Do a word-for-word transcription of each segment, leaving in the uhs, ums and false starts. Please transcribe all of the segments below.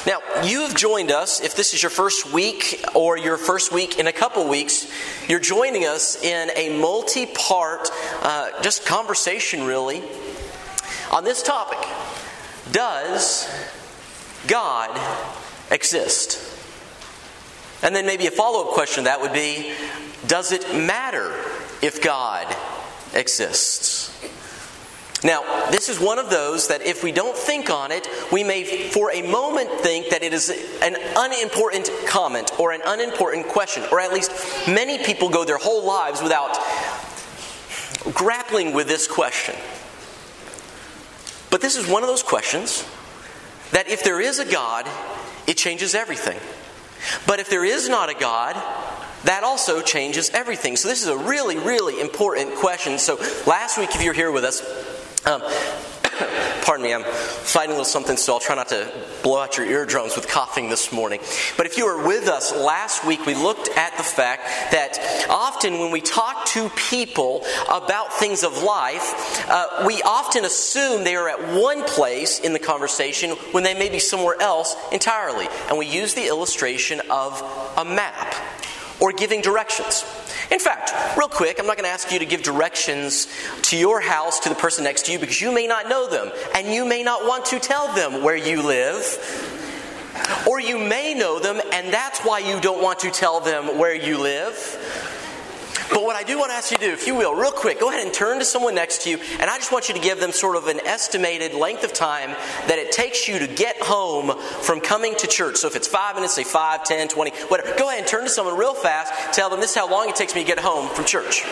Now, you have joined us, if this is your first week or your first week in a couple weeks, you're joining us in a multi-part, uh, just conversation really, on this topic. Does God exist? And then maybe a follow-up question to that would be, does it matter if God exists? Now, this is one of those that if we don't think on it, we may for a moment think that it is an unimportant comment or an unimportant question, or at least many people go their whole lives without grappling with this question. But this is one of those questions that if there is a God, it changes everything. But if there is not a God, that also changes everything. So this is a really, really important question. So last week, if you were here with us, Um, pardon me, I'm fighting a little something, so I'll try not to blow out your eardrums with coughing this morning. But if you were with us last week, we looked at the fact that often when we talk to people about things of life, uh, we often assume they are at one place in the conversation when they may be somewhere else entirely. And we use the illustration of a map or giving directions. In fact, real quick, I'm not going to ask you to give directions to your house to the person next to you because you may not know them and you may not want to tell them where you live. Or you may know them and that's why you don't want to tell them where you live. But what I do want to ask you to do, if you will, real quick, go ahead and turn to someone next to you, and I just want you to give them sort of an estimated length of time that it takes you to get home from coming to church. So if it's five minutes, say five, ten, twenty, whatever. Go ahead and turn to someone real fast, tell them this is how long it takes me to get home from church.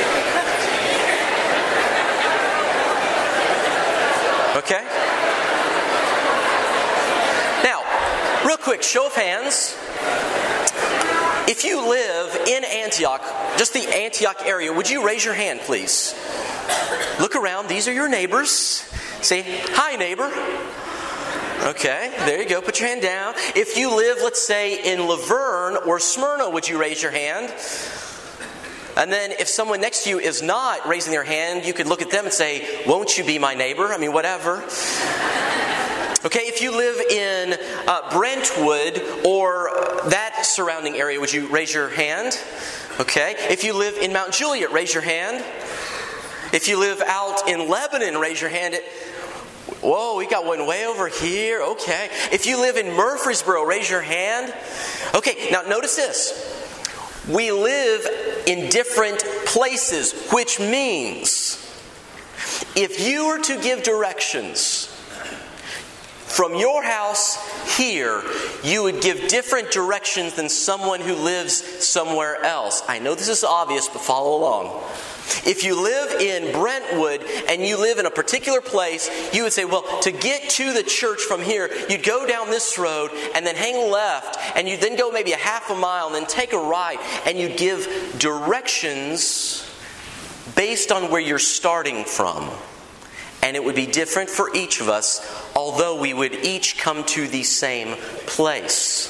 Okay? Now, real quick, show of hands. If you live in Antioch, just the Antioch area, would you raise your hand, please? Look around. These are your neighbors. Say, hi, neighbor. Okay, there you go. Put your hand down. If you live, let's say, in Laverne or Smyrna, would you raise your hand? And then if someone next to you is not raising their hand, you could look at them and say, won't you be my neighbor? I mean, whatever. Okay, if you live in uh, Brentwood or that surrounding area, would you raise your hand? Okay, if you live in Mount Juliet, raise your hand. If you live out in Lebanon, raise your hand. Whoa, we got one way over here. Okay, if you live in Murfreesboro, raise your hand. Okay, now notice this. We live in different places, which means if you were to give directions from your house here, you would give different directions than someone who lives somewhere else. I know this is obvious, but follow along. If you live in Brentwood and you live in a particular place, you would say, well, to get to the church from here, you'd go down this road and then hang left, and you'd then go maybe a half a mile and then take a right, and you'd give directions based on where you're starting from. And it would be different for each of us, although we would each come to the same place.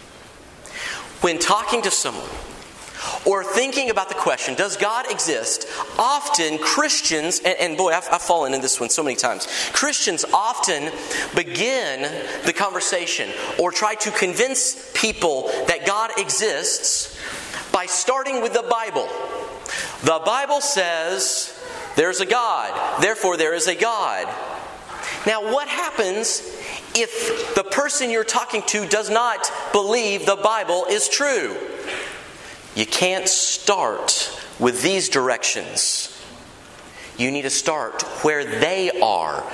When talking to someone or thinking about the question, does God exist? Often Christians, and, and boy, I've, I've fallen into this one so many times. Christians often begin the conversation or try to convince people that God exists by starting with the Bible. The Bible says there's a God, therefore there is a God. Now, what happens if the person you're talking to does not believe the Bible is true? You can't start with these directions. You need to start where they are.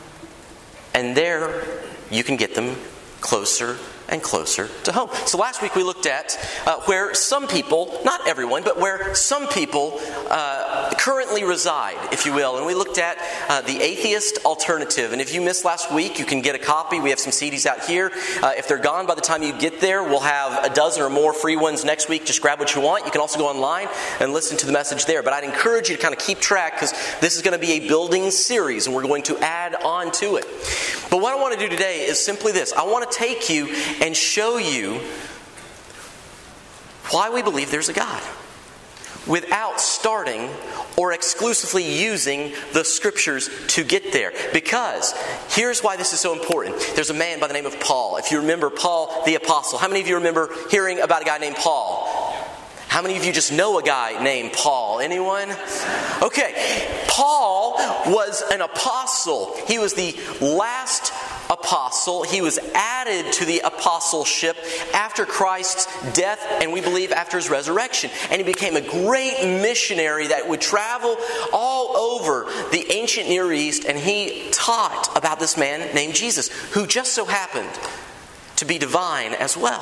And there you can get them closer and closer to home. So last week we looked at uh, where some people, not everyone, but where some people uh, currently reside, if you will. And we looked at uh, the atheist alternative. And if you missed last week, you can get a copy. We have some C Ds out here. Uh, if they're gone by the time you get there, we'll have a dozen or more free ones next week. Just grab what you want. You can also go online and listen to the message there. But I'd encourage you to kind of keep track, because this is going to be a building series and we're going to add on to it. But what I want to do today is simply this. I want to take you and show you why we believe there's a God. without starting or exclusively using the Scriptures to get there. Because here's why this is so important. There's a man by the name of Paul. If you remember Paul the Apostle, how many of you remember hearing about a guy named Paul? How many of you just know a guy named Paul? Anyone? Okay. Paul was an apostle. He was the last apostle. He was added to the apostleship after Christ's death, and we believe after his resurrection. And he became a great missionary that would travel all over the ancient Near East, and he taught about this man named Jesus, who just so happened to be divine as well.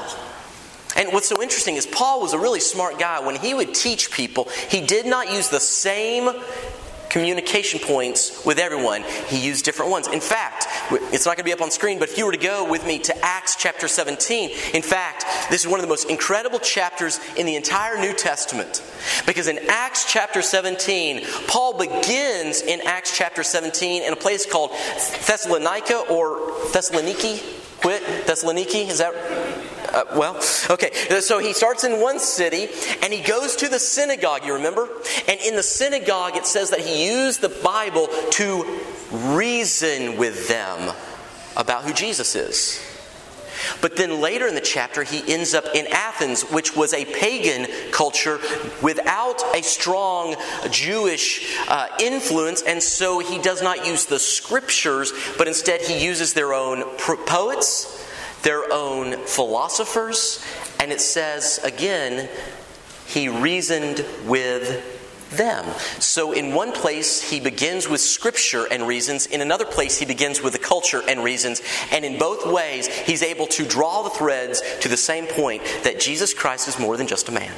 And what's so interesting is Paul was a really smart guy. When he would teach people, he did not use the same communication points with everyone. He used different ones. In fact, it's not going to be up on screen, but if you were to go with me to Acts chapter seventeen, in fact, this is one of the most incredible chapters in the entire New Testament. Because in Acts chapter seventeen, Paul begins in Acts chapter seventeen in a place called Thessalonica or Thessaloniki. Quit? Thessaloniki? Is that... Uh, well, okay, so he starts in one city and he goes to the synagogue, you remember? And in the synagogue it says that he used the Bible to reason with them about who Jesus is. But then later in the chapter he ends up in Athens, which was a pagan culture without a strong Jewish uh, influence, and so he does not use the Scriptures, but instead he uses their own poets, their own philosophers, and it says, again, he reasoned with them. So in one place, he begins with Scripture and reasons. In another place, he begins with the culture and reasons. And in both ways, he's able to draw the threads to the same point, that Jesus Christ is more than just a man.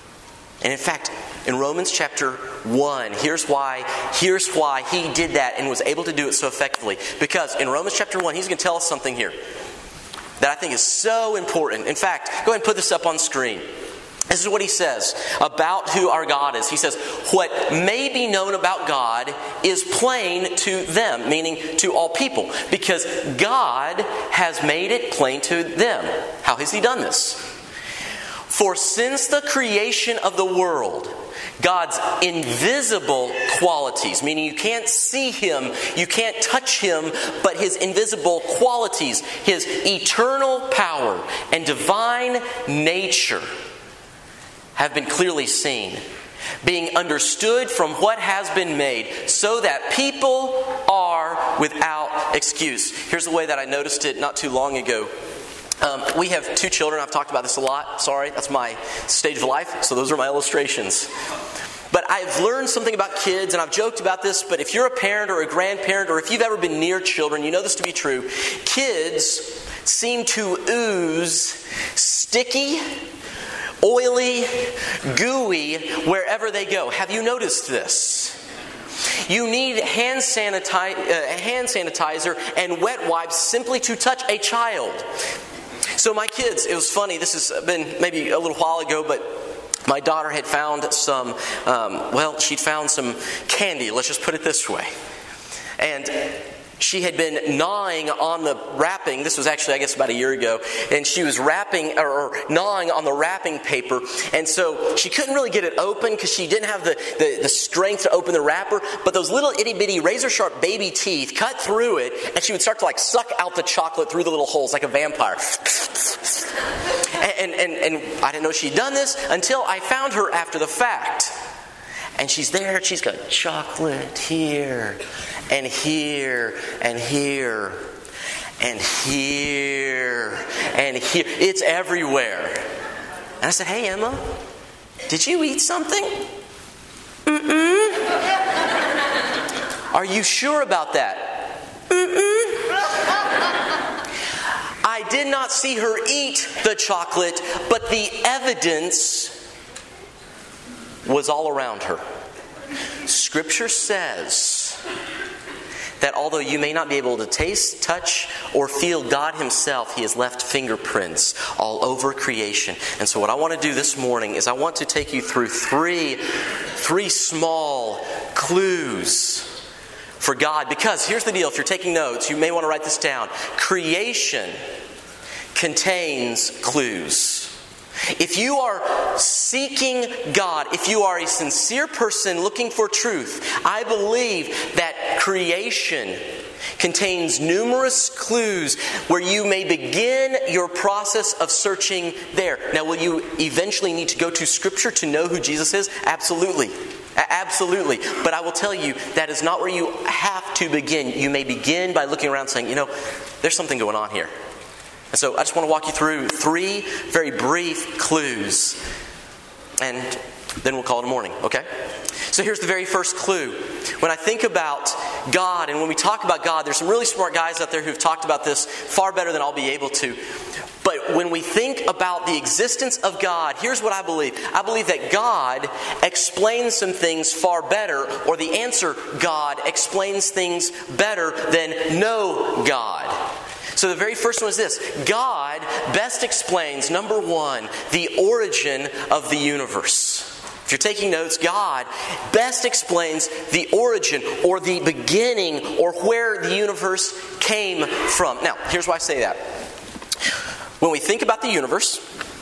And in fact, in Romans chapter one, here's why, here's why he did that and was able to do it so effectively. Because in Romans chapter one, he's going to tell us something here that I think is so important. In fact, go ahead and put this up on screen. This is what he says about who our God is. He says, what may be known about God is plain to them, meaning to all people, because God has made it plain to them. How has he done this? For since the creation of the world, God's invisible qualities, meaning you can't see him, you can't touch him, but his invisible qualities, his eternal power and divine nature have been clearly seen, being understood from what has been made, so that people are without excuse. Here's the way that I noticed it not too long ago. Um, we have two children. I've talked about this a lot. Sorry, that's my stage of life. So those are my illustrations. But I've learned something about kids, and I've joked about this, but if you're a parent or a grandparent, or if you've ever been near children, you know this to be true. Kids seem to ooze sticky, oily, gooey wherever they go. Have you noticed this? You need hand, sanitize, uh, hand sanitizer and wet wipes simply to touch a child. So my kids, it was funny, this has been maybe a little while ago, but my daughter had found some, um, well, she'd found some candy, let's just put it this way. And she had been gnawing on the wrapping. This was actually, I guess, about a year ago. And she was wrapping, or gnawing on the wrapping paper. And so she couldn't really get it open because she didn't have the, the, the strength to open the wrapper. But those little itty-bitty razor-sharp baby teeth cut through it. And she would start to like suck out the chocolate through the little holes like a vampire. And, and, and I didn't know she'd done this until I found her after the fact. And she's there, and she's got chocolate here, and here, and here, and here, and here. It's everywhere. And I said, hey, Emma, did you eat something? Mm-mm. Are you sure about that? Mm-mm. I did not see her eat the chocolate, but the evidence was all around her. Scripture says that although you may not be able to taste, touch, or feel God himself, he has left fingerprints all over creation. And so what I want to do this morning is I want to take you through three, three small clues for God. Because here's the deal, if you're taking notes, you may want to write this down. Creation contains clues. If you are seeking God, if you are a sincere person looking for truth, I believe that creation contains numerous clues where you may begin your process of searching there. Now, will you eventually need to go to Scripture to know who Jesus is? Absolutely. Absolutely. But I will tell you, that is not where you have to begin. You may begin by looking around saying, you know, there's something going on here. And so I just want to walk you through three very brief clues. And then we'll call it a morning, okay? So here's the very first clue. When I think about God, and when we talk about God, there's some really smart guys out there who've talked about this far better than I'll be able to. But when we think about the existence of God, here's what I believe. I believe that God explains some things far better, or the answer, God explains things better than no God. So the very first one is this. God best explains, number one, the origin of the universe. If you're taking notes, God best explains the origin or the beginning or where the universe came from. Now, here's why I say that. When we think about the universe,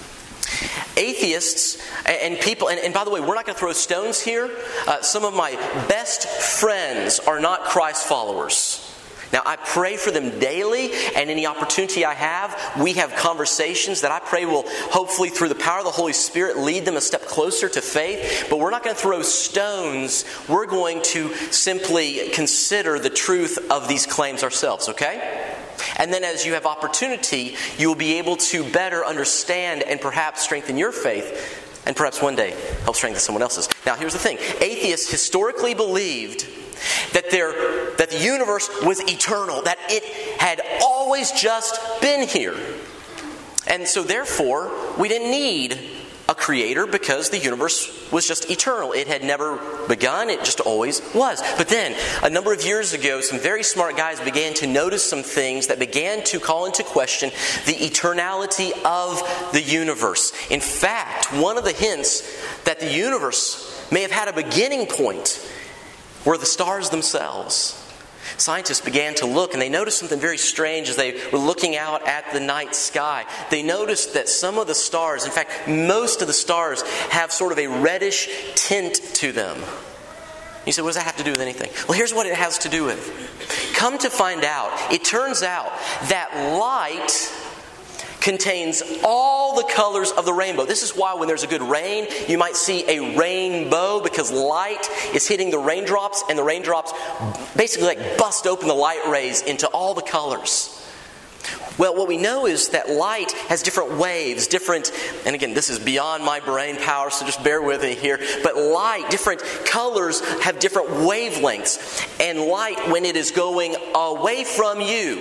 atheists and people, and, and by the way, we're not going to throw stones here. Uh, some of my best friends are not Christ followers. Now, I pray for them daily, and any opportunity I have, we have conversations that I pray will, hopefully through the power of the Holy Spirit, lead them a step closer to faith. But we're not going to throw stones. We're going to simply consider the truth of these claims ourselves, okay? And then as you have opportunity, you will be able to better understand and perhaps strengthen your faith, and perhaps one day help strengthen someone else's. Now, here's the thing. Atheists historically believed that there, that the universe was eternal, that it had always just been here. And so therefore, we didn't need a creator because the universe was just eternal. It had never begun, it just always was. But then, a number of years ago, some very smart guys began to notice some things that began to call into question the eternality of the universe. In fact, one of the hints that the universe may have had a beginning point were the stars themselves. Scientists began to look, and they noticed something very strange as they were looking out at the night sky. They noticed that some of the stars, in fact, most of the stars, have sort of a reddish tint to them. You say, what does that have to do with anything? Well, here's what it has to do with. Come to find out, it turns out that light contains all the colors of the rainbow. This is why when there's a good rain, you might see a rainbow, because light is hitting the raindrops, and the raindrops basically like bust open the light rays into all the colors. Well, what we know is that light has different waves, different, and again, this is beyond my brain power, so just bear with me here, but light, different colors have different wavelengths. And light, when it is going away from you,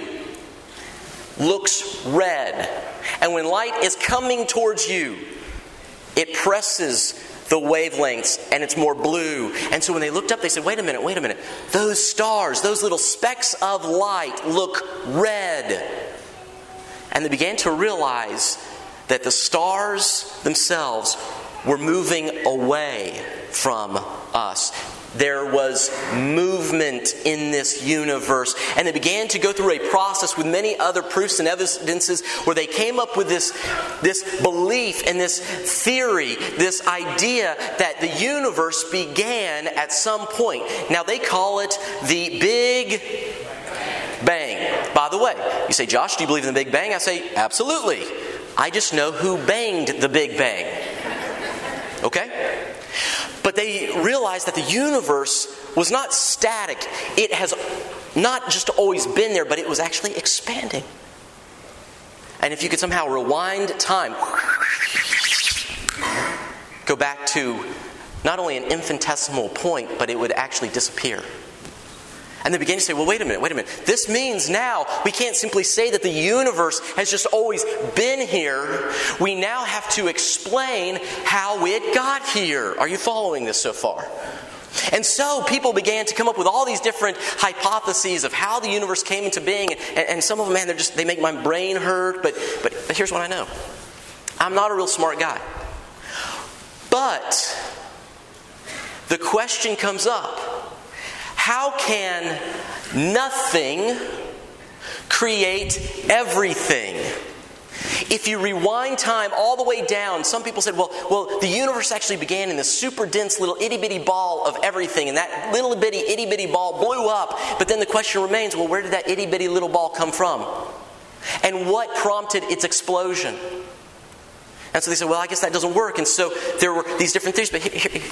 looks red. And when light is coming towards you, it presses the wavelengths and it's more blue. And so when they looked up, they said, wait a minute, wait a minute. Those stars, those little specks of light look red. And they began to realize that the stars themselves were moving away from us. There was movement in this universe. And they began to go through a process with many other proofs and evidences where they came up with this, this belief and this theory, this idea that the universe began at some point. Now they call it the Big Bang. By the way, you say, Josh, do you believe in the Big Bang? I say, absolutely. I just know who banged the Big Bang. Okay? But they realized that the universe was not static. It has not just always been there, but it was actually expanding. And if you could somehow rewind time, go back to not only an infinitesimal point, but it would actually disappear. And they began to say, well, wait a minute, wait a minute. This means now we can't simply say that the universe has just always been here. We now have to explain how it got here. Are you following this so far? And so people began to come up with all these different hypotheses of how the universe came into being. And, and some of them, man, they're just, they make my brain hurt. But, but, but here's what I know. I'm not a real smart guy. But the question comes up. How can nothing create everything? if you rewind time all the way down, some people said, well, well, the universe actually began in this super dense little itty-bitty ball of everything, and that little bitty itty-bitty ball blew up. But then the question remains, well, where did that itty-bitty little ball come from? And what prompted its explosion? And so they said, well, I guess that doesn't work. And so there were these different theories. But here, here,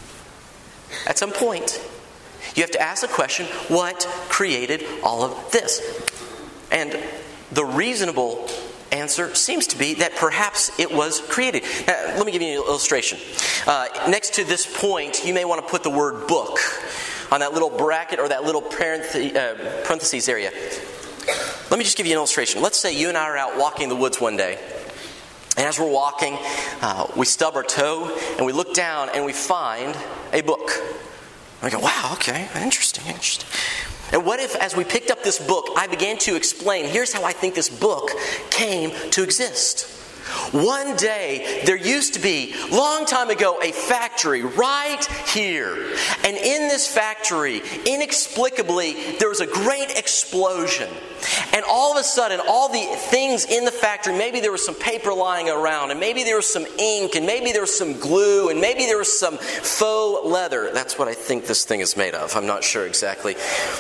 at some point, you have to ask the question, what created all of this? And the reasonable answer seems to be that perhaps it was created. Now, let me give you an illustration. Uh, next to this point, you may want to put the word book on that little bracket or that little parentheses, uh, parentheses area. Let me just give you an illustration. Let's say you and I are out walking in the woods one day. And as we're walking, uh, we stub our toe and we look down and we find a book. And we go, wow, okay, interesting, interesting. And what if, as we picked up this book, I began to explain, here's how I think this book came to exist. One day, there used to be, long time ago, a factory right here. And in this factory, inexplicably, there was a great explosion. And all of a sudden, all the things in the factory, maybe there was some paper lying around, and maybe there was some ink, and maybe there was some glue, and maybe there was some faux leather. That's what I think this thing is made of. I'm not sure exactly.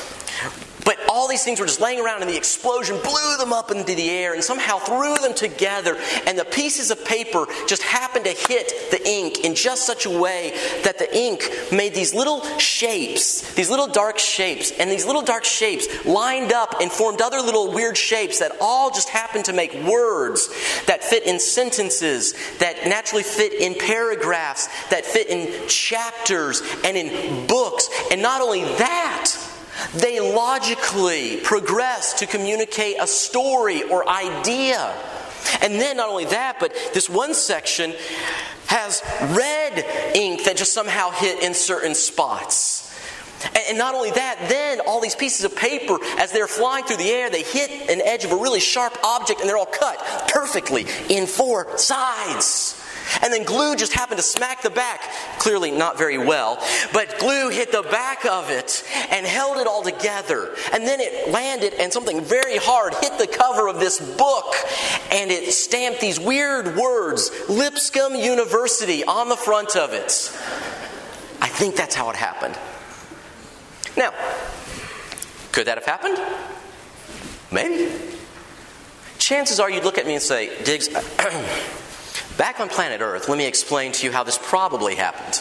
But all these things were just laying around, and the explosion blew them up into the air and somehow threw them together. And the pieces of paper just happened to hit the ink in just such a way that the ink made these little shapes, these little dark shapes. And these little dark shapes lined up and formed other little weird shapes that all just happened to make words that fit in sentences, that naturally fit in paragraphs, that fit in chapters and in books. And not only that, they logically progress to communicate a story or idea. And then not only that, but this one section has red ink that just somehow hit in certain spots. And not only that, then all these pieces of paper, as they're flying through the air, they hit an edge of a really sharp object and they're all cut perfectly in four sides. And then glue just happened to smack the back, clearly not very well, but glue hit the back of it and held it all together. And then it landed and something very hard hit the cover of this book and it stamped these weird words, Lipscomb University, on the front of it. I think that's how it happened. Now, could that have happened? Maybe. Chances are you'd look at me and say, Diggs, back on planet Earth, let me explain to you how this probably happened.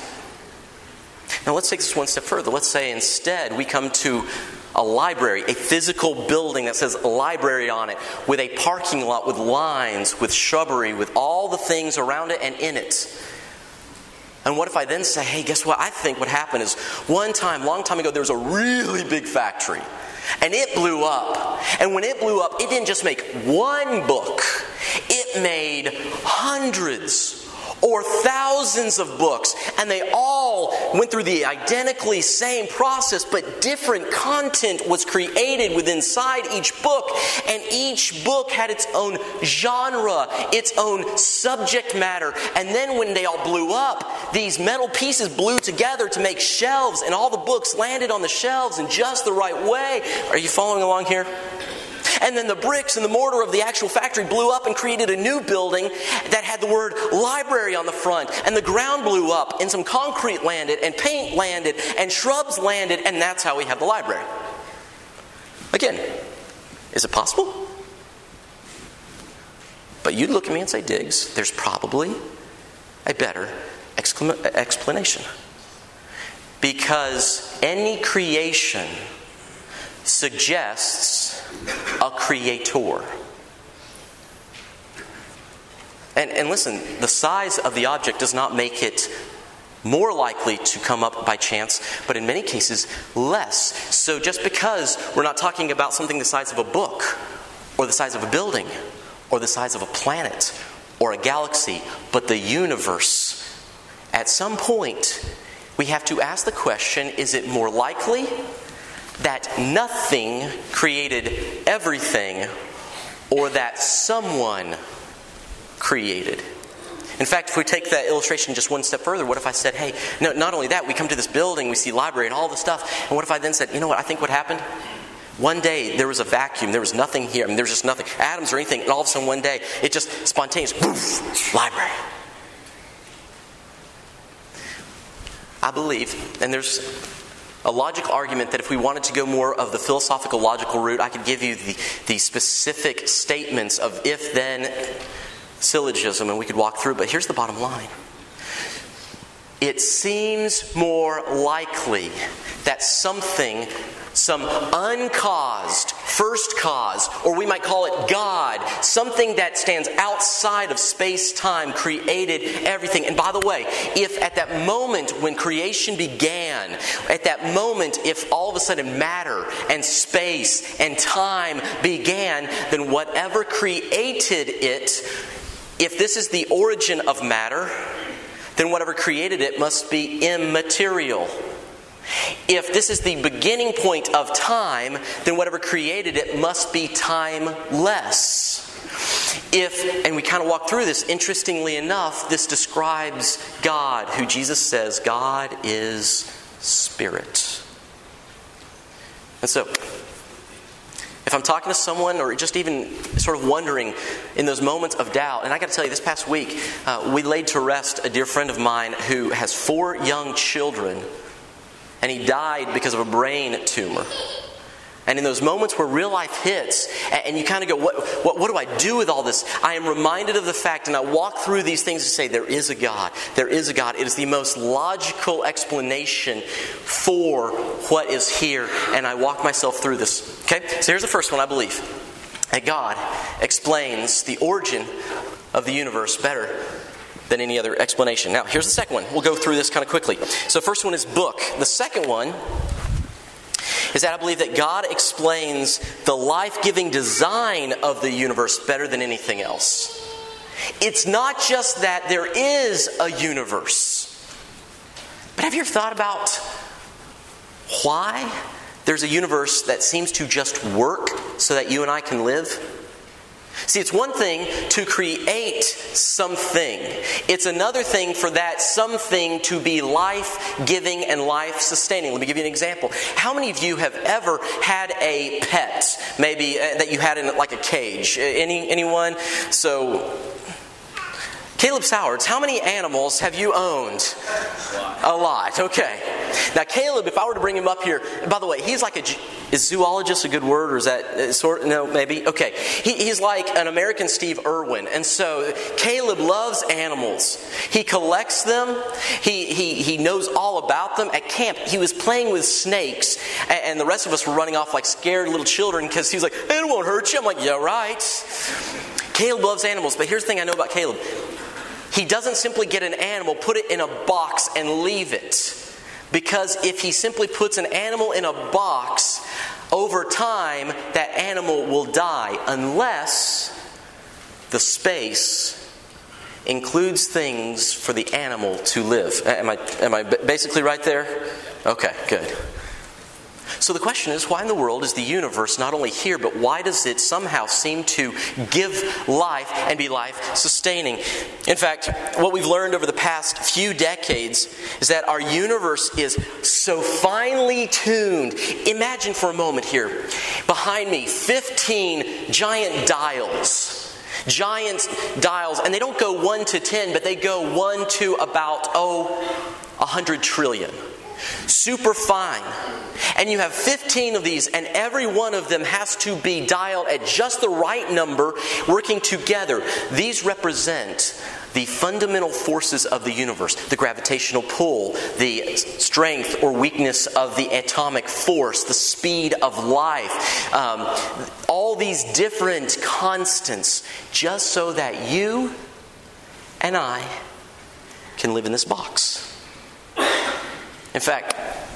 Now let's take this one step further. Let's say instead we come to a library, a physical building that says library on it, with a parking lot with lines, with shrubbery, with all the things around it and in it. And what if I then say, hey, guess what? I think what happened is one time, long time ago, there was a really big factory. And it blew up. And when it blew up, it didn't just make one book. It made hundreds or thousands of books. And they all went through the identically same process, but different content was created within inside each book. And each book had its own genre, its own subject matter. And then when they all blew up, these metal pieces blew together to make shelves, and all the books landed on the shelves in just the right way. Are you following along here? And then the bricks and the mortar of the actual factory blew up and created a new building that had the word library on the front. And the ground blew up and some concrete landed and paint landed and shrubs landed, and that's how we have the library. Again, is it possible? But you'd look at me and say, Diggs, there's probably a better exclam- explanation. Because any creation suggests a creator. And, and listen, the size of the object does not make it more likely to come up by chance, but in many cases, less. So just because we're not talking about something the size of a book, or the size of a building, or the size of a planet, or a galaxy, but the universe, at some point, we have to ask the question, is it more likely that nothing created everything, or that someone created? In fact, if we take that illustration just one step further, what if I said, hey, no, not only that, we come to this building, we see library and all the stuff, and what if I then said, you know what, I think what happened? One day, there was a vacuum. There was nothing here. I mean, there was just nothing. Atoms or anything. And all of a sudden, one day, it just spontaneous. Poof, library. I believe, and there's a logical argument that if we wanted to go more of the philosophical logical route, I could give you the, the specific statements of if-then syllogism, and we could walk through. But here's the bottom line. It seems more likely that something, some uncaused first cause, or we might call it God, something that stands outside of space-time, created everything. And by the way, if at that moment when creation began, at that moment, if all of a sudden matter and space and time began, then whatever created it, if this is the origin of matter, then whatever created it must be immaterial. If this is the beginning point of time, then whatever created it must be timeless. If, and we kind of walk through this, interestingly enough, this describes God, who Jesus says, God is Spirit. And so, if I'm talking to someone or just even sort of wondering in those moments of doubt, and I got to tell you, this past week, uh, we laid to rest a dear friend of mine who has four young children, and he died because of a brain tumor. And in those moments where real life hits, and you kind of go, what, what, what do I do with all this? I am reminded of the fact, and I walk through these things to say, there is a God. There is a God. It is the most logical explanation for what is here. And I walk myself through this. Okay? So here's the first one, I believe. That God explains the origin of the universe better than any other explanation. Now, here's the second one. We'll go through this kind of quickly. So first one is book. The second one is that I believe that God explains the life-giving design of the universe better than anything else. It's not just that there is a universe, but have you ever thought about why there's a universe that seems to just work so that you and I can live? See, it's one thing to create something. It's another thing for that something to be life-giving and life-sustaining. Let me give you an example. How many of you have ever had a pet, maybe uh, that you had in like a cage? Any anyone? So, Caleb Sowards, how many animals have you owned? A lot. A lot, okay. Now, Caleb, if I were to bring him up here, by the way, he's like a, is zoologist a good word, or is that uh, sort, no, maybe? Okay. He, he's like an American Steve Irwin, and so Caleb loves animals. He collects them. He, he, he knows all about them. At camp, he was playing with snakes, and, and the rest of us were running off like scared little children because he was like, it won't hurt you. I'm like, yeah, right. Caleb loves animals, but here's the thing I know about Caleb. He doesn't simply get an animal, put it in a box, and leave it. Because if he simply puts an animal in a box, over time, that animal will die. Unless the space includes things for the animal to live. Am I, am I basically right there? Okay, good. So the question is, why in the world is the universe not only here, but why does it somehow seem to give life and be life-sustaining? In fact, what we've learned over the past few decades is that our universe is so finely tuned. Imagine for a moment here, behind me, fifteen giant dials. Giant dials, and they don't go one to ten, but they go one to about, oh, a hundred trillion. Super fine. And you have fifteen of these, and every one of them has to be dialed at just the right number, working together. These represent the fundamental forces of the universe. The gravitational pull, the strength or weakness of the atomic force, the speed of life. Um, all these different constants, just so that you and I can live in this box. In fact,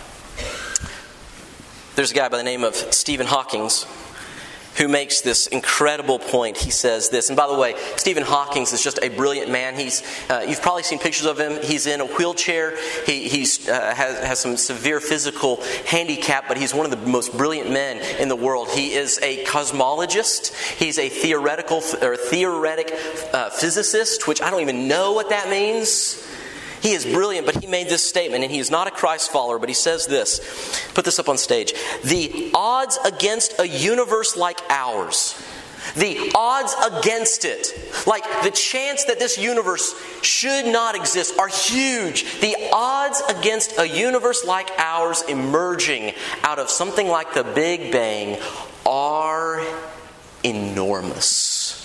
there's a guy by the name of Stephen Hawking who makes this incredible point. He says this, and by the way, Stephen Hawking is just a brilliant man. He's uh, you've probably seen pictures of him. He's in a wheelchair. He he's, uh, has, has some severe physical handicap, but he's one of the most brilliant men in the world. He is a cosmologist. He's a theoretical or theoretic uh, physicist, which I don't even know what that means. he is brilliant, but he made this statement, and he is not a Christ follower, but he says this. Put this up on stage. The odds against a universe like ours, the odds against it, like the chance that this universe should not exist, are huge. The odds against a universe like ours emerging out of something like the Big Bang are enormous.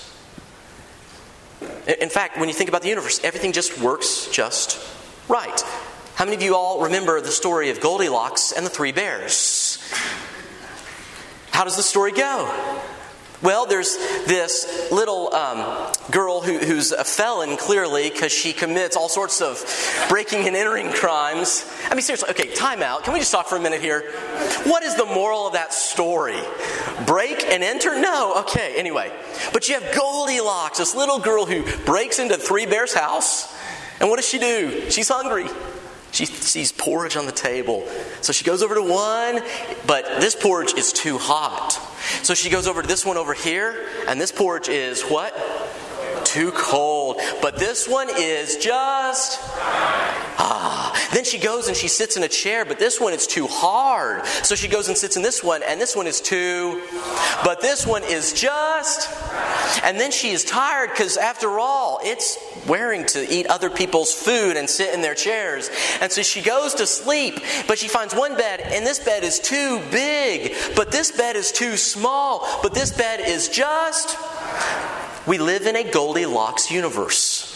In fact, when you think about the universe, everything just works just right. How many of you all remember the story of Goldilocks and the Three Bears? How does the story go? Well, there's this little um, girl who, who's a felon, clearly, because she commits all sorts of breaking and entering crimes. I mean, seriously, okay, time out. Can we just talk for a minute here? What is the moral of that story? Break and enter? No. Okay, anyway. But you have Goldilocks, this little girl who breaks into Three Bears' house. And what does she do? She's hungry. She sees porridge on the table. So she goes over to one, but this porridge is too hot. So she goes over to this one over here, and this porridge is what? Too cold. But this one is just... Ah. Then she goes and she sits in a chair, but this one is too hard. So she goes and sits in this one, and this one is too... But this one is just... And then she is tired because, after all, it's wearing to eat other people's food and sit in their chairs. And so she goes to sleep, but she finds one bed, and this bed is too big. But this bed is too small. But this bed is just... We live in a Goldilocks universe,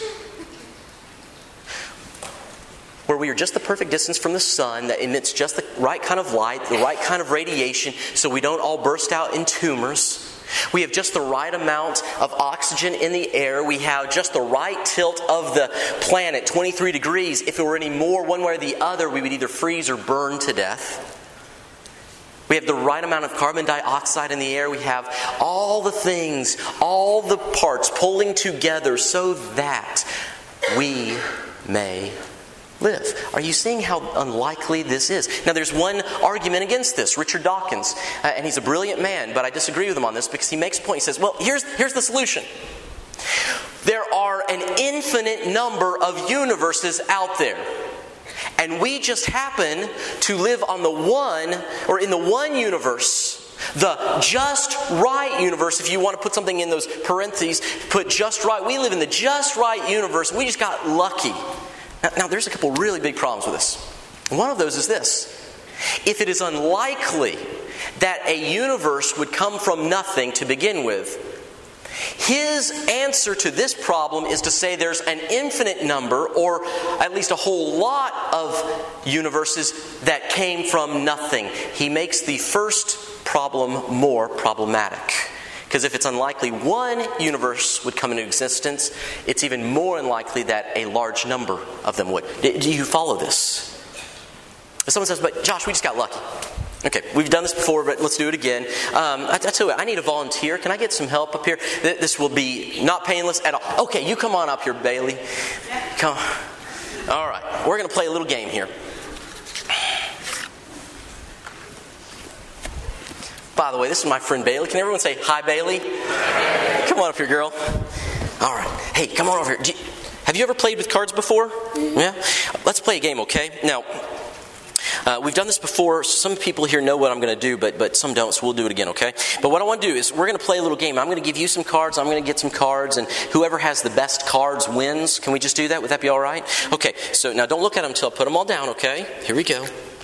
where we are just the perfect distance from the sun that emits just the right kind of light, the right kind of radiation, so we don't all burst out in tumors. We have just the right amount of oxygen in the air. We have just the right tilt of the planet, twenty-three degrees. If it were any more one way or the other, we would either freeze or burn to death. We have the right amount of carbon dioxide in the air. We have all the things, all the parts pulling together so that we may live. Are you seeing how unlikely this is? Now, there's one argument against this. Richard Dawkins, uh, and he's a brilliant man, but I disagree with him on this because he makes a point. He says, well, here's, here's the solution. There are an infinite number of universes out there. And we just happen to live on the one, or in the one universe, the just right universe. If you want to put something in those parentheses, put just right. We live in the just right universe. We just got lucky. Now, now there's a couple really big problems with this. One of those is this. If it is unlikely that a universe would come from nothing to begin with, his answer to this problem is to say there's an infinite number, or at least a whole lot of universes that came from nothing. He makes the first problem more problematic. Because if it's unlikely one universe would come into existence, it's even more unlikely that a large number of them would. Do you follow this? If someone says, but Josh, we just got lucky. Okay, we've done this before, but let's do it again. Um, I, I tell you what, I need a volunteer. Can I get some help up here? This will be not painless at all. Okay, you come on up here, Bailey. Come. All right, we're going to play a little game here. By the way, this is my friend Bailey. Can everyone say hi, Bailey? Come on up here, girl. All right. Hey, come on over here. You, have you ever played with cards before? Mm-hmm. Yeah? Let's play a game, okay? Now... Uh, we've done this before. Some people here know what I'm going to do, but but some don't, so we'll do it again, okay? But what I want to do is we're going to play a little game. I'm going to give you some cards. I'm going to get some cards, and whoever has the best cards wins. Can we just do that? Would that be all right? Okay, so now don't look at them until I put them all down, okay? Here we go.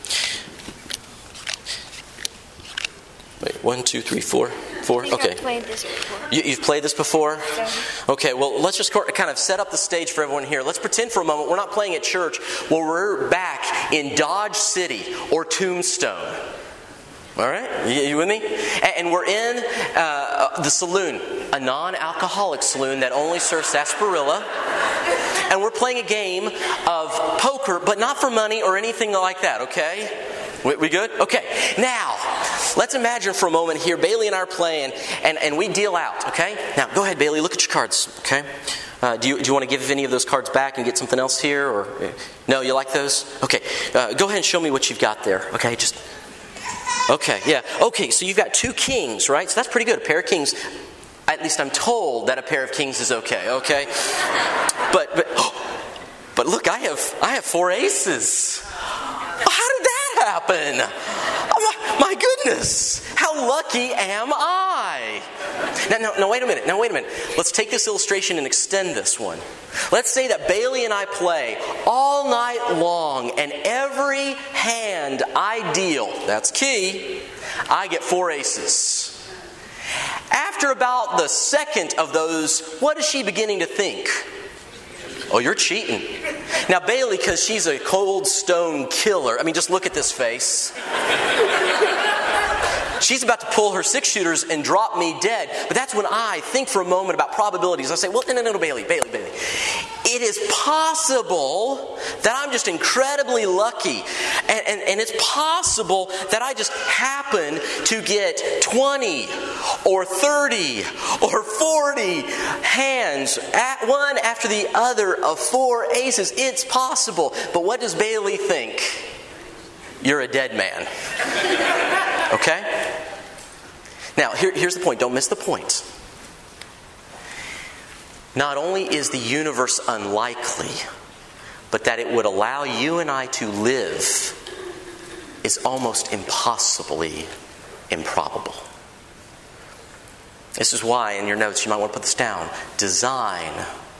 Wait, one, two, three, four. Four? I think okay. I've played this before. You, you've played this before? Yeah. Okay, well, let's just kind of set up the stage for everyone here. Let's pretend for a moment we're not playing at church. Well, we're back in Dodge City or Tombstone. All right? You, you with me? And, and we're in uh, the saloon, a non-alcoholic saloon that only serves sarsaparilla. And we're playing a game of poker, but not for money or anything like that, okay? We, we good? Okay. Now, let's imagine for a moment here, Bailey and I are playing, and, and we deal out, okay? Now, go ahead, Bailey, look at your cards, okay? Uh, do you do you want to give any of those cards back and get something else here? Or no, you like those? Okay. Uh, go ahead and show me what you've got there, okay? Just Okay, yeah. Okay, so you've got two kings, right? So that's pretty good. A pair of kings. At least I'm told that a pair of kings is okay, okay? But, but, But look, I have I have four aces. How did that happen? Oh, my, my goodness, how lucky am I? Now, now, now, wait a minute. Now, wait a minute. Let's take this illustration and extend this one. Let's say that Bailey and I play all night long, and every hand I deal, that's key, I get four aces. After about the second of those, what is she beginning to think? Oh, you're cheating. Now, Bailey, because she's a cold stone killer, I mean, just look at this face. She's about to pull her six shooters and drop me dead. But that's when I think for a moment about probabilities. I say, well, no, no, no, Bailey, Bailey, Bailey. It is possible that I'm just incredibly lucky. And, and, and it's possible that I just happen to get twenty or thirty or forty hands, at one after the other, of four aces. It's possible. But what does Bailey think? You're a dead man. Okay? Now, here, here's the point. Don't miss the point. Not only is the universe unlikely, but that it would allow you and I to live is almost impossibly improbable. This is why, in your notes, you might want to put this down. Design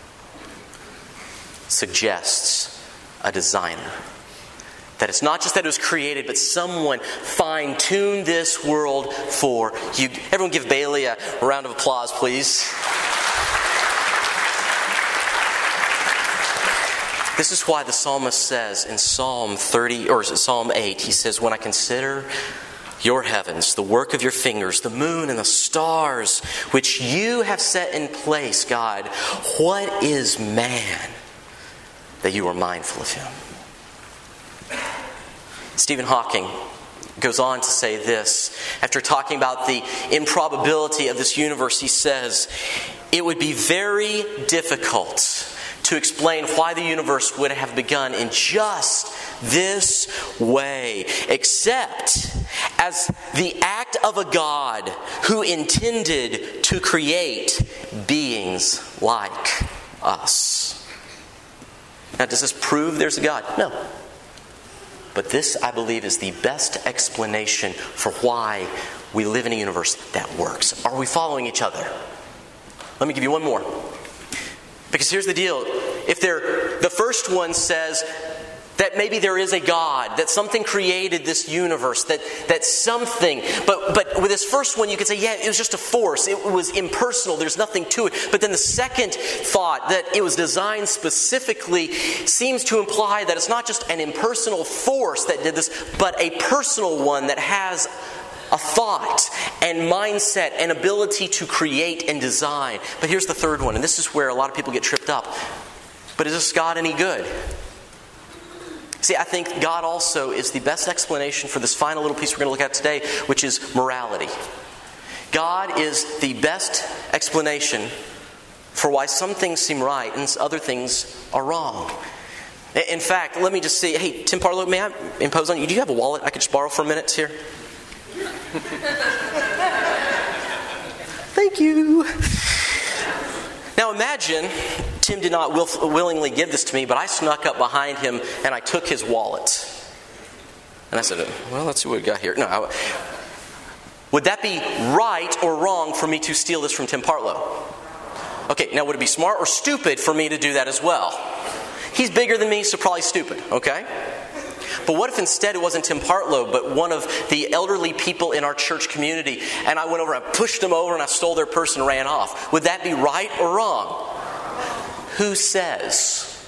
suggests a designer. That it's not just that it was created, but someone fine-tuned this world for you. Everyone give Bailey a round of applause, please. This is why the psalmist says in Psalm thirty, or Psalm eight, he says, when I consider your heavens, the work of your fingers, the moon and the stars, which you have set in place, God, what is man that you are mindful of him? Stephen Hawking goes on to say this. After talking about the improbability of this universe, he says, it would be very difficult to explain why the universe would have begun in just this way, except as the act of a God who intended to create beings like us. Now, does this prove there's a God? No. But this, I believe, is the best explanation for why we live in a universe that works. Are we following each other? Let me give you one more. Because here's the deal. If there, the first one says that maybe there is a God, that something created this universe, that, that something, but, but with this first one you could say, yeah, it was just a force. It was impersonal. There's nothing to it. But then the second thought, that it was designed specifically, seems to imply that it's not just an impersonal force that did this, but a personal one that has a thought and mindset and ability to create and design. But here's the third one, and this is where a lot of people get tripped up. But is this God any good? See, I think God also is the best explanation for this final little piece we're going to look at today, which is morality. God is the best explanation for why some things seem right and other things are wrong. In fact, let me just see. Hey, Tim Parlow, may I impose on you? Do you have a wallet I could just borrow for a minute here? Thank you. Now imagine Tim did not will, willingly give this to me, but I snuck up behind him and I took his wallet. And I said, well, let's see what we got here. No, I, would that be right or wrong for me to steal this from Tim Partlow? Okay, now would it be smart or stupid for me to do that as well? He's bigger than me, so probably stupid, okay? But what if instead it wasn't Tim Partlow, but one of the elderly people in our church community, and I went over and I pushed them over and I stole their purse and ran off? Would that be right or wrong? Who says?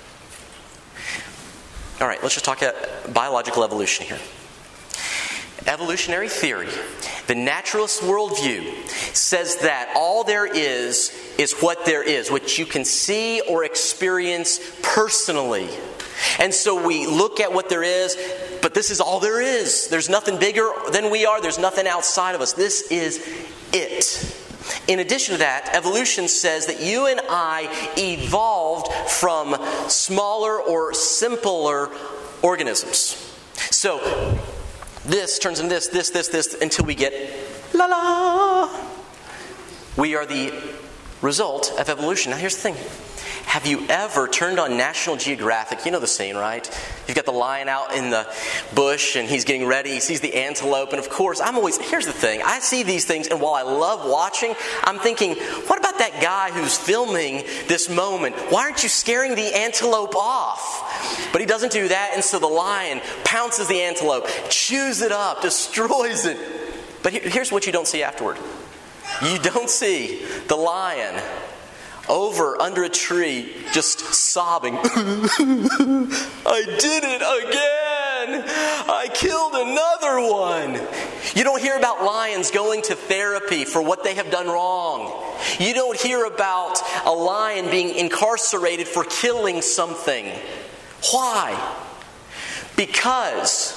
All right, let's just talk about biological evolution here. Evolutionary theory, the naturalist worldview, says that all there is is what there is, what you can see or experience personally. And so we look at what there is, but this is all there is. There's nothing bigger than we are. There's nothing outside of us. This is it. In addition to that, evolution says that you and I evolved from smaller or simpler organisms. So this turns into this, this, this, this, until we get la la. We are the result of evolution. Now here's the thing. Have you ever turned on National Geographic? You know the scene, right? You've got the lion out in the bush and he's getting ready. He sees the antelope. And of course, I'm always, here's the thing. I see these things and while I love watching, I'm thinking, what about that guy who's filming this moment? Why aren't you scaring the antelope off? But he doesn't do that. And so the lion pounces the antelope, chews it up, destroys it. But here's what you don't see afterward. You don't see the lion over under a tree just sobbing. I did it again. I killed another one. You don't hear about lions going to therapy for what they have done wrong. You don't hear about a lion being incarcerated for killing something. Why? Because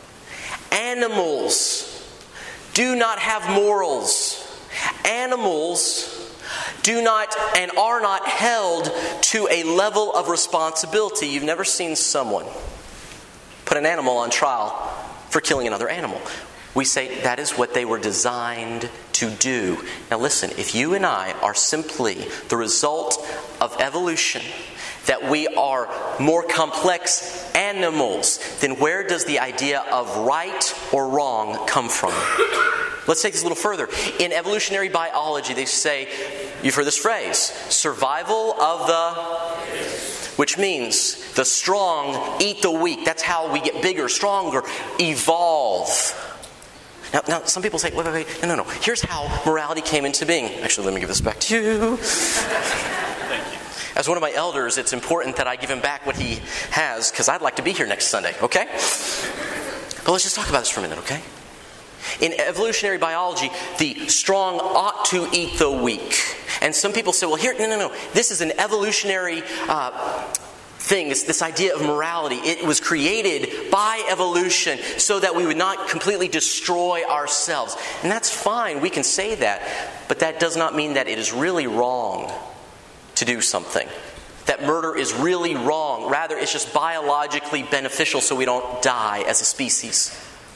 animals do not have morals. Animals do not and are not held to a level of responsibility. You've never seen someone put an animal on trial for killing another animal. We say that is what they were designed to do. Now listen, if you and I are simply the result of evolution, that we are more complex animals, then where does the idea of right or wrong come from? Let's take this a little further. In evolutionary biology, they say, you've heard this phrase, survival of the, which means the strong eat the weak. That's how we get bigger, stronger, evolve. Now, now some people say, wait, wait, wait, no, no, no. Here's how morality came into being. Actually, let me give this back to you. As one of my elders, it's important that I give him back what he has, because I'd like to be here next Sunday, okay? But let's just talk about this for a minute, okay? In evolutionary biology, the strong ought to eat the weak. And some people say, well, here, no, no, no. This is an evolutionary uh, thing, this, this idea of morality. It was created by evolution so that we would not completely destroy ourselves. And that's fine, we can say that. But that does not mean that it is really wrong to do something. That murder is really wrong. Rather, it's just biologically beneficial so we don't die as a species.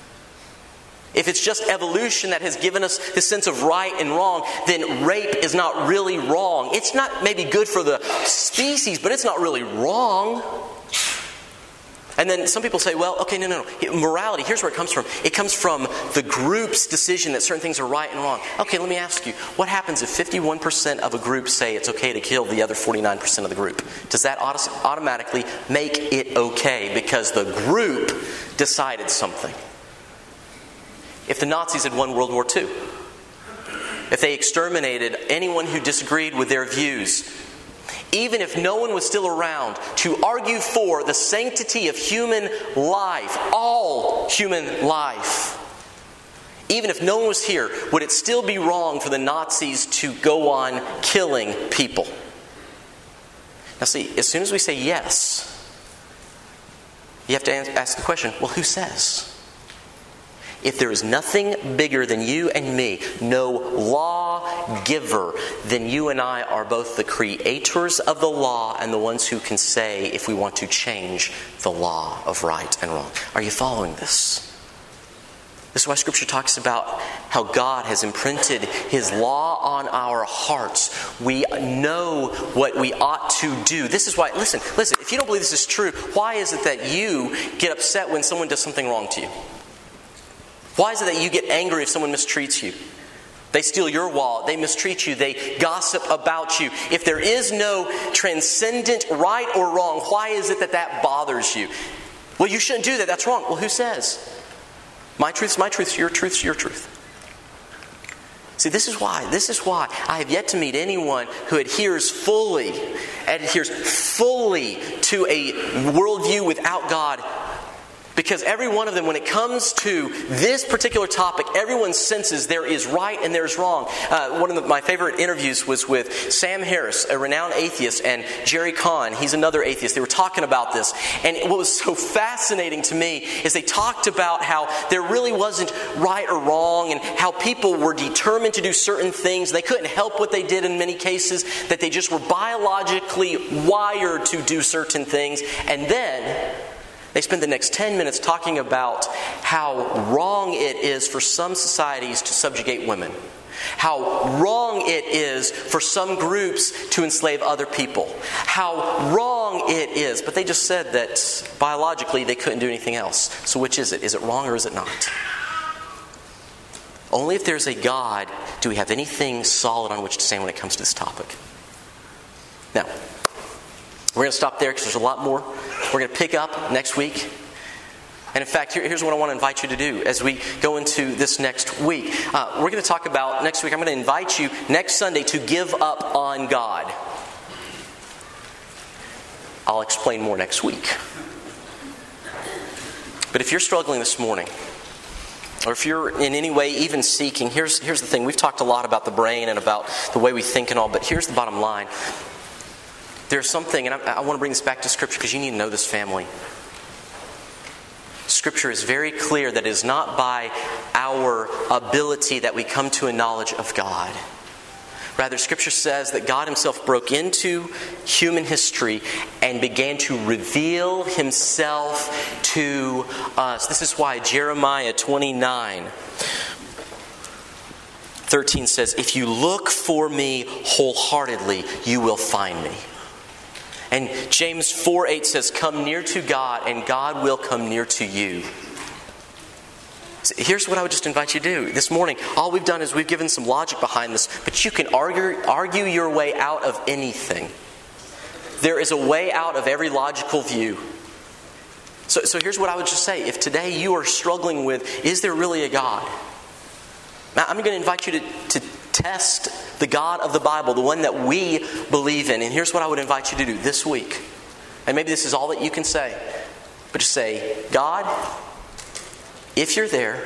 If it's just evolution that has given us this sense of right and wrong, then rape is not really wrong. It's not maybe good for the species, but it's not really wrong. And then some people say, well, okay, no, no, no. Morality, here's where it comes from. It comes from the group's decision that certain things are right and wrong. Okay, let me ask you, what happens if fifty-one percent of a group say it's okay to kill the other forty-nine percent of the group? Does that auto- automatically make it okay because the group decided something? If the Nazis had won World War Two, if they exterminated anyone who disagreed with their views, even if no one was still around to argue for the sanctity of human life, all human life, even if no one was here, would it still be wrong for the Nazis to go on killing people? Now see, as soon as we say yes, you have to ask the question, well, who says? If there is nothing bigger than you and me, no lawgiver, then you and I are both the creators of the law and the ones who can say if we want to change the law of right and wrong. Are you following this? This is why Scripture talks about how God has imprinted His law on our hearts. We know what we ought to do. This is why, listen, listen, if you don't believe this is true, why is it that you get upset when someone does something wrong to you? Why is it that you get angry if someone mistreats you? They steal your wallet, they mistreat you, they gossip about you. If there is no transcendent right or wrong, why is it that that bothers you? Well, you shouldn't do that, that's wrong. Well, who says? My truth's my truth, your truth's your truth. See, this is why, this is why I have yet to meet anyone who adheres fully, adheres fully to a worldview without God. Because every one of them, when it comes to this particular topic, everyone senses there is right and there is wrong. Uh, one of the, my favorite interviews was with Sam Harris, a renowned atheist, and Jerry Kahn. He's another atheist. They were talking about this. And what was so fascinating to me is they talked about how there really wasn't right or wrong and how people were determined to do certain things. They couldn't help what they did in many cases, that they just were biologically wired to do certain things. And then they spent the next ten minutes talking about how wrong it is for some societies to subjugate women. How wrong it is for some groups to enslave other people. How wrong it is. But they just said that biologically they couldn't do anything else. So which is it? Is it wrong or is it not? Only if there's a God do we have anything solid on which to stand when it comes to this topic. Now, we're going to stop there because there's a lot more. We're going to pick up next week. And in fact, here, here's what I want to invite you to do as we go into this next week. Uh, we're going to talk about, next week, I'm going to invite you next Sunday to give up on God. I'll explain more next week. But if you're struggling this morning, or if you're in any way even seeking, here's, here's the thing. We've talked a lot about the brain and about the way we think and all, but here's the bottom line. There's something, and I, I want to bring this back to Scripture because you need to know this, family. Scripture is very clear that it is not by our ability that we come to a knowledge of God. Rather, Scripture says that God Himself broke into human history and began to reveal Himself to us. This is why Jeremiah twenty-nine thirteen says, "If you look for me wholeheartedly, you will find me." And James four eight says, "Come near to God, and God will come near to you." So here's what I would just invite you to do. This morning, all we've done is we've given some logic behind this, but you can argue, argue your way out of anything. There is a way out of every logical view. So, so here's what I would just say. If today you are struggling with, is there really a God? Now, I'm going to invite you to, to test the God of the Bible, the one that we believe in. And here's what I would invite you to do this week. And maybe this is all that you can say. But just say, God, if you're there,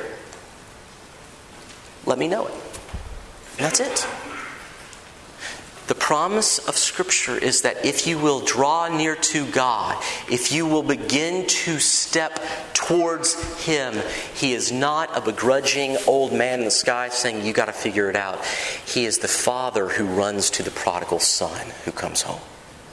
let me know it. And that's it. The promise of Scripture is that if you will draw near to God, if you will begin to step towards Him, He is not a begrudging old man in the sky saying, you got to figure it out. He is the Father who runs to the prodigal son who comes home.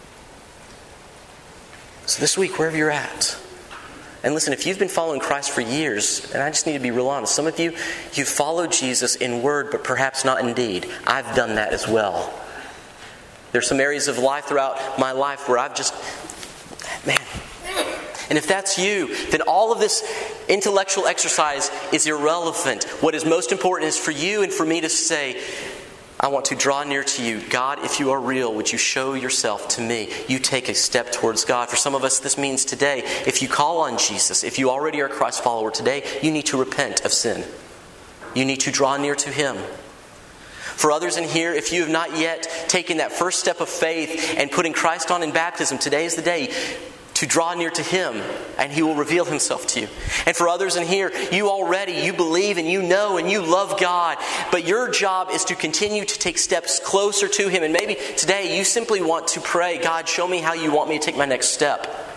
So this week, wherever you're at, and listen, if you've been following Christ for years, and I just need to be real honest, some of you, you've followed Jesus in word, but perhaps not in deed. I've done that as well. There's some areas of life throughout my life where I've just, man. And if that's you, then all of this intellectual exercise is irrelevant. What is most important is for you and for me to say, I want to draw near to you. God, if you are real, would you show yourself to me? You take a step towards God. For some of us, this means today, if you call on Jesus, if you already are a Christ follower today, you need to repent of sin. You need to draw near to Him. For others in here, if you have not yet taken that first step of faith and putting Christ on in baptism, today is the day to draw near to Him, and He will reveal Himself to you. And for others in here, you already, you believe and you know and you love God, but your job is to continue to take steps closer to Him. And maybe today you simply want to pray, God, show me how you want me to take my next step.